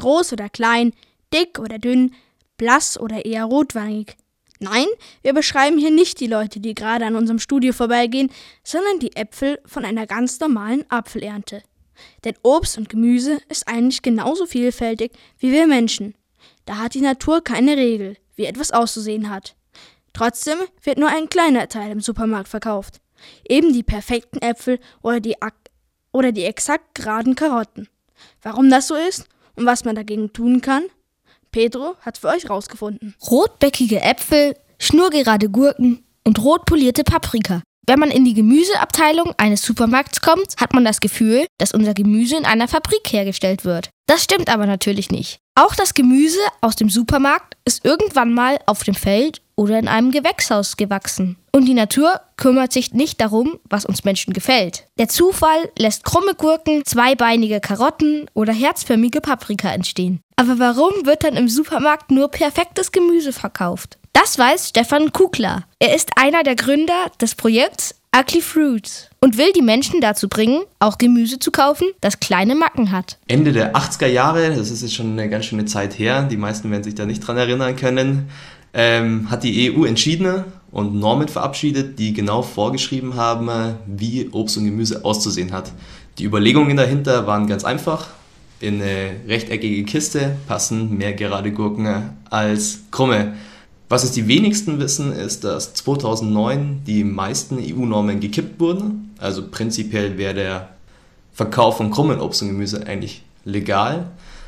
groß oder klein, dick oder dünn, blass oder eher rotwangig. Nein, wir beschreiben hier nicht die Leute, die gerade an unserem Studio vorbeigehen, sondern die Äpfel von einer ganz normalen Apfelernte. Denn Obst und Gemüse ist eigentlich genauso vielfältig wie wir Menschen. Da hat die Natur keine Regel, wie etwas auszusehen hat. Trotzdem wird nur ein kleiner Teil im Supermarkt verkauft. Eben die perfekten Äpfel oder die exakt geraden Karotten. Warum das so ist und was man dagegen tun kann? Pedro hat's für euch rausgefunden. Rotbäckige Äpfel, schnurgerade Gurken und rot polierte Paprika. Wenn man in die Gemüseabteilung eines Supermarkts kommt, hat man das Gefühl, dass unser Gemüse in einer Fabrik hergestellt wird. Das stimmt aber natürlich nicht. Auch das Gemüse aus dem Supermarkt ist irgendwann mal auf dem Feld oder in einem Gewächshaus gewachsen. Und die Natur kümmert sich nicht darum, was uns Menschen gefällt. Der Zufall lässt krumme Gurken, zweibeinige Karotten oder herzförmige Paprika entstehen. Aber warum wird dann im Supermarkt nur perfektes Gemüse verkauft? Das weiß Stefan Kugler. Er ist einer der Gründer des Projekts Ugly Fruits und will die Menschen dazu bringen, auch Gemüse zu kaufen, das kleine Macken hat. Ende der 80er Jahre, das ist jetzt schon eine ganz schöne Zeit her, die meisten werden sich da nicht dran erinnern können, hat die EU entschieden und Normen verabschiedet, die genau vorgeschrieben haben, wie Obst und Gemüse auszusehen hat. Die Überlegungen dahinter waren ganz einfach. In eine rechteckige Kiste passen mehr gerade Gurken als krumme. Was es die wenigsten wissen, ist, dass 2009 die meisten EU-Normen gekippt wurden. Also prinzipiell wäre der Verkauf von krummen Obst und Gemüse eigentlich legal.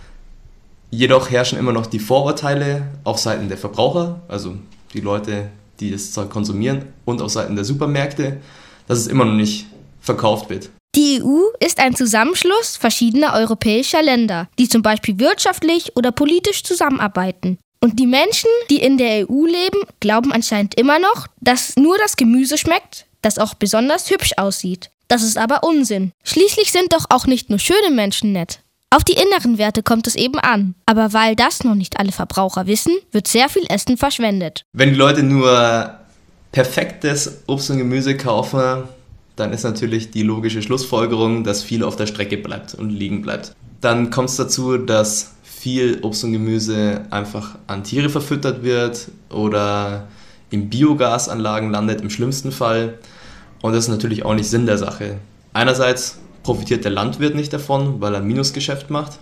Jedoch herrschen immer noch die Vorurteile auf Seiten der Verbraucher, also die Leute, die das Zeug konsumieren, und auf Seiten der Supermärkte, dass es immer noch nicht verkauft wird. Die EU ist ein Zusammenschluss verschiedener europäischer Länder, die zum Beispiel wirtschaftlich oder politisch zusammenarbeiten. Und die Menschen, die in der EU leben, glauben anscheinend immer noch, dass nur das Gemüse schmeckt, das auch besonders hübsch aussieht. Das ist aber Unsinn. Schließlich sind doch auch nicht nur schöne Menschen nett. Auf die inneren Werte kommt es eben an. Aber weil das noch nicht alle Verbraucher wissen, wird sehr viel Essen verschwendet. Wenn die Leute nur perfektes Obst und Gemüse kaufen, dann ist natürlich die logische Schlussfolgerung, dass viel auf der Strecke bleibt und liegen bleibt. Dann kommt es dazu, dass viel Obst und Gemüse einfach an Tiere verfüttert wird oder in Biogasanlagen landet im schlimmsten Fall. Und das ist natürlich auch nicht Sinn der Sache. Einerseits profitiert der Landwirt nicht davon, weil er ein Minusgeschäft macht.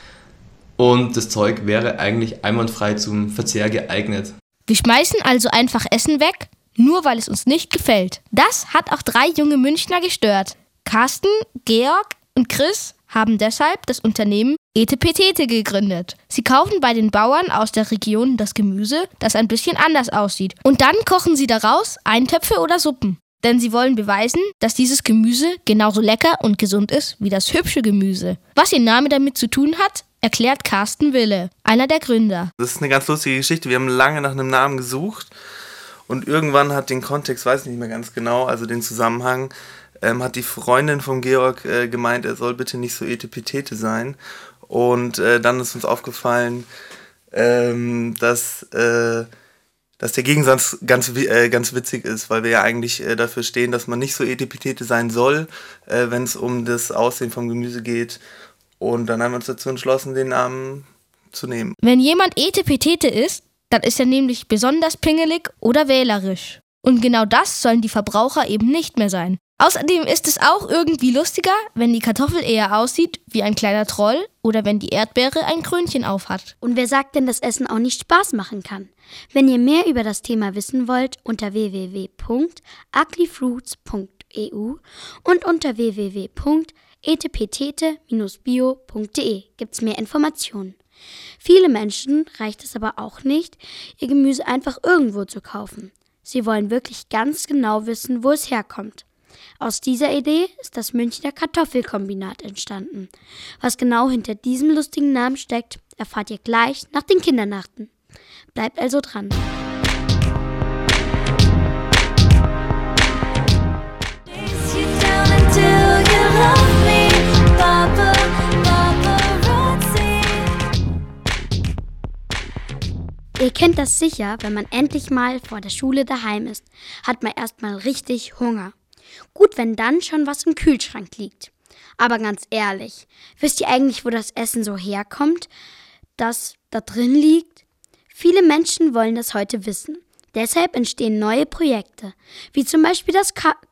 Und das Zeug wäre eigentlich einwandfrei zum Verzehr geeignet. Wir schmeißen also einfach Essen weg, nur weil es uns nicht gefällt. Das hat auch 3 junge Münchner gestört. Carsten, Georg und Chris haben deshalb das Unternehmen Etepetete gegründet. Sie kaufen bei den Bauern aus der Region das Gemüse, das ein bisschen anders aussieht. Und dann kochen sie daraus Eintöpfe oder Suppen. Denn sie wollen beweisen, dass dieses Gemüse genauso lecker und gesund ist wie das hübsche Gemüse. Was ihr Name damit zu tun hat, erklärt Carsten Wille, einer der Gründer. Das ist eine ganz lustige Geschichte. Wir haben lange nach einem Namen gesucht und irgendwann hat den Kontext, weiß ich nicht mehr ganz genau, also den Zusammenhang, hat die Freundin von Georg gemeint, er soll bitte nicht so Etepetete sein. Und dann ist uns aufgefallen, dass der Gegensatz ganz witzig ist, weil wir ja eigentlich dafür stehen, dass man nicht so Etepetete sein soll, wenn es um das Aussehen vom Gemüse geht. Und dann haben wir uns dazu entschlossen, den Namen zu nehmen. Wenn jemand Etepetete ist, dann ist er nämlich besonders pingelig oder wählerisch. Und genau das sollen die Verbraucher eben nicht mehr sein. Außerdem ist es auch irgendwie lustiger, wenn die Kartoffel eher aussieht wie ein kleiner Troll oder wenn die Erdbeere ein Krönchen aufhat. Und wer sagt denn, dass Essen auch nicht Spaß machen kann? Wenn ihr mehr über das Thema wissen wollt, unter www.uglyfruits.eu und unter www.etepetete-bio.de gibt's mehr Informationen. Viele Menschen reicht es aber auch nicht, ihr Gemüse einfach irgendwo zu kaufen. Sie wollen wirklich ganz genau wissen, wo es herkommt. Aus dieser Idee ist das Münchner Kartoffelkombinat entstanden. Was genau hinter diesem lustigen Namen steckt, erfahrt ihr gleich nach den Kindernachrichten. Bleibt also dran. Ihr kennt das sicher, wenn man endlich mal vor der Schule daheim ist, hat man erstmal richtig Hunger. Gut, wenn dann schon was im Kühlschrank liegt. Aber ganz ehrlich, wisst ihr eigentlich, wo das Essen so herkommt, das da drin liegt? Viele Menschen wollen das heute wissen. Deshalb entstehen neue Projekte, wie zum Beispiel das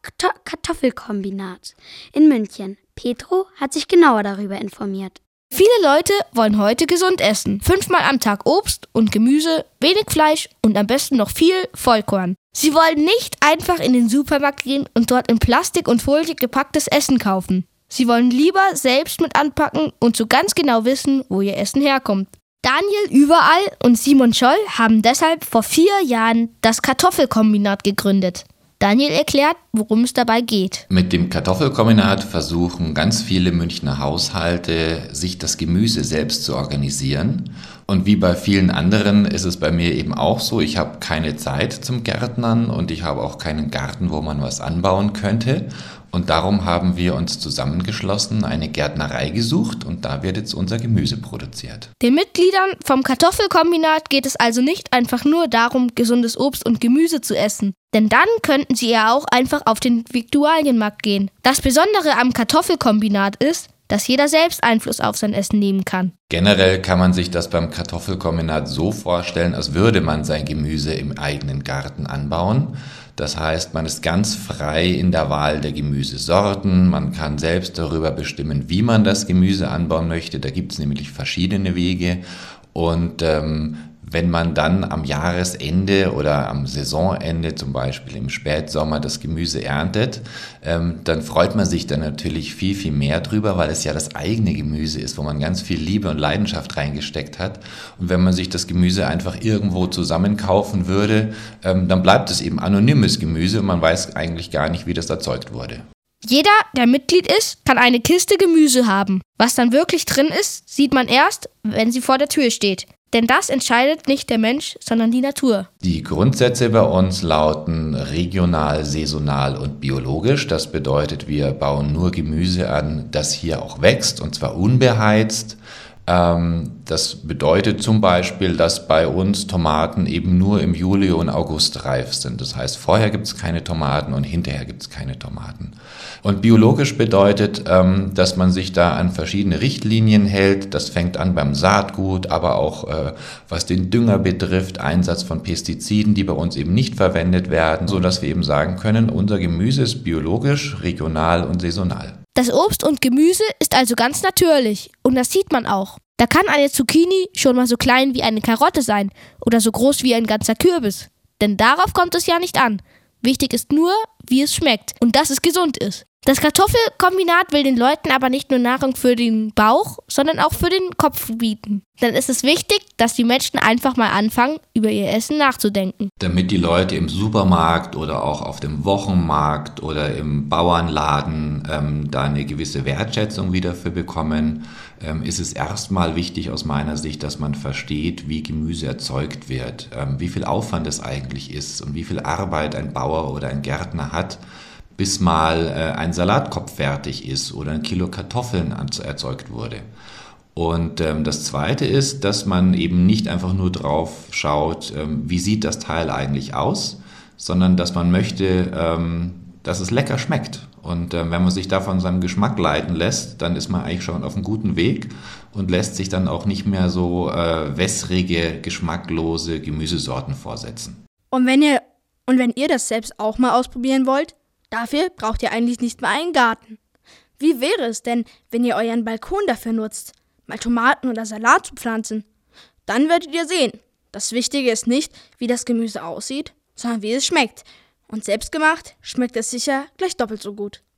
Kartoffelkombinat in München. Petro hat sich genauer darüber informiert. Viele Leute wollen heute gesund essen. 5-mal am Tag Obst und Gemüse, wenig Fleisch und am besten noch viel Vollkorn. Sie wollen nicht einfach in den Supermarkt gehen und dort in Plastik und Folie gepacktes Essen kaufen. Sie wollen lieber selbst mit anpacken und so ganz genau wissen, wo ihr Essen herkommt. Daniel Überall und Simon Scholl haben deshalb vor 4 Jahren das Kartoffelkombinat gegründet. Daniel erklärt, worum es dabei geht. Mit dem Kartoffelkombinat versuchen ganz viele Münchner Haushalte, sich das Gemüse selbst zu organisieren. Und wie bei vielen anderen ist es bei mir eben auch so, ich habe keine Zeit zum Gärtnern und ich habe auch keinen Garten, wo man was anbauen könnte. Und darum haben wir uns zusammengeschlossen, eine Gärtnerei gesucht und da wird jetzt unser Gemüse produziert. Den Mitgliedern vom Kartoffelkombinat geht es also nicht einfach nur darum, gesundes Obst und Gemüse zu essen. Denn dann könnten sie ja auch einfach auf den Viktualienmarkt gehen. Das Besondere am Kartoffelkombinat ist, dass jeder selbst Einfluss auf sein Essen nehmen kann. Generell kann man sich das beim Kartoffelkombinat so vorstellen, als würde man sein Gemüse im eigenen Garten anbauen. Das heißt, man ist ganz frei in der Wahl der Gemüsesorten. Man kann selbst darüber bestimmen, wie man das Gemüse anbauen möchte. Da gibt es nämlich verschiedene Wege. Und wenn man dann am Jahresende oder am Saisonende, zum Beispiel im Spätsommer, das Gemüse erntet, dann freut man sich dann natürlich viel, viel mehr drüber, weil es ja das eigene Gemüse ist, wo man ganz viel Liebe und Leidenschaft reingesteckt hat. Und wenn man sich das Gemüse einfach irgendwo zusammenkaufen würde, dann bleibt es eben anonymes Gemüse und man weiß eigentlich gar nicht, wie das erzeugt wurde. Jeder, der Mitglied ist, kann eine Kiste Gemüse haben. Was dann wirklich drin ist, sieht man erst, wenn sie vor der Tür steht. Denn das entscheidet nicht der Mensch, sondern die Natur. Die Grundsätze bei uns lauten regional, saisonal und biologisch. Das bedeutet, wir bauen nur Gemüse an, das hier auch wächst, und zwar unbeheizt. Das bedeutet zum Beispiel, dass bei uns Tomaten eben nur im Juli und August reif sind. Das heißt, vorher gibt es keine Tomaten und hinterher gibt es keine Tomaten. Und biologisch bedeutet, dass man sich da an verschiedene Richtlinien hält. Das fängt an beim Saatgut, aber auch was den Dünger betrifft, Einsatz von Pestiziden, die bei uns eben nicht verwendet werden, sodass wir eben sagen können, unser Gemüse ist biologisch, regional und saisonal. Das Obst und Gemüse ist also ganz natürlich und das sieht man auch. Da kann eine Zucchini schon mal so klein wie eine Karotte sein oder so groß wie ein ganzer Kürbis. Denn darauf kommt es ja nicht an. Wichtig ist nur, wie es schmeckt und dass es gesund ist. Das Kartoffelkombinat will den Leuten aber nicht nur Nahrung für den Bauch, sondern auch für den Kopf bieten. Dann ist es wichtig, dass die Menschen einfach mal anfangen, über ihr Essen nachzudenken. Damit die Leute im Supermarkt oder auch auf dem Wochenmarkt oder im Bauernladen da eine gewisse Wertschätzung wieder für bekommen, ist es erstmal wichtig aus meiner Sicht, dass man versteht, wie Gemüse erzeugt wird, wie viel Aufwand es eigentlich ist und wie viel Arbeit ein Bauer oder ein Gärtner hat, bis mal ein Salatkopf fertig ist oder ein Kilo Kartoffeln erzeugt wurde. Und das Zweite ist, dass man eben nicht einfach nur drauf schaut, wie sieht das Teil eigentlich aus, sondern dass man möchte, dass es lecker schmeckt. Und wenn man sich da von seinem Geschmack leiten lässt, dann ist man eigentlich schon auf einem guten Weg und lässt sich dann auch nicht mehr so wässrige, geschmacklose Gemüsesorten vorsetzen. Und wenn ihr das selbst auch mal ausprobieren wollt, dafür braucht ihr eigentlich nicht mal einen Garten. Wie wäre es denn, wenn ihr euren Balkon dafür nutzt, mal Tomaten oder Salat zu pflanzen? Dann werdet ihr sehen, das Wichtige ist nicht, wie das Gemüse aussieht, sondern wie es schmeckt. Und selbstgemacht schmeckt es sicher gleich doppelt so gut.